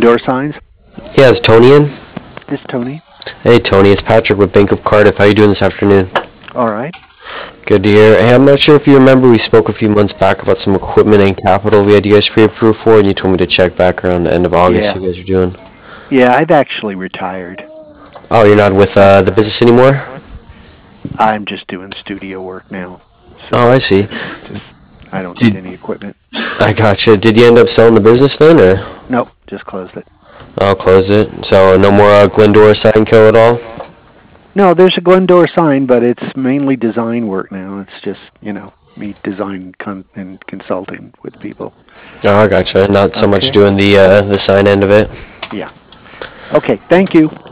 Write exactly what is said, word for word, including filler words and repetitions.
Glendora Signs. Yeah, is Tony in? This is Tony. Hey, Tony, it's Patrick with Bank of Cardiff. How you doing this afternoon? All right. Good to hear. Hey, I'm not sure if you remember, we spoke a few months back about some equipment and capital we had you guys pre-approved for, and you told me to check back around the end of August. Yeah. You guys are doing. Yeah, I've actually retired. Oh, you're not with uh, the business anymore? I'm just doing studio work now. So Oh, I see. just I don't need Did any equipment. I gotcha. Did you end up selling the business then, or? Nope, just closed it. I'll close it. So no more uh, Glendora Sign Co. at all? No, there's a Glendora sign, but it's mainly design work now. It's just, you know, me design con- and consulting with people. Oh, I gotcha. Not so much Okay. doing the uh, the sign end of it. Yeah. Okay, thank you.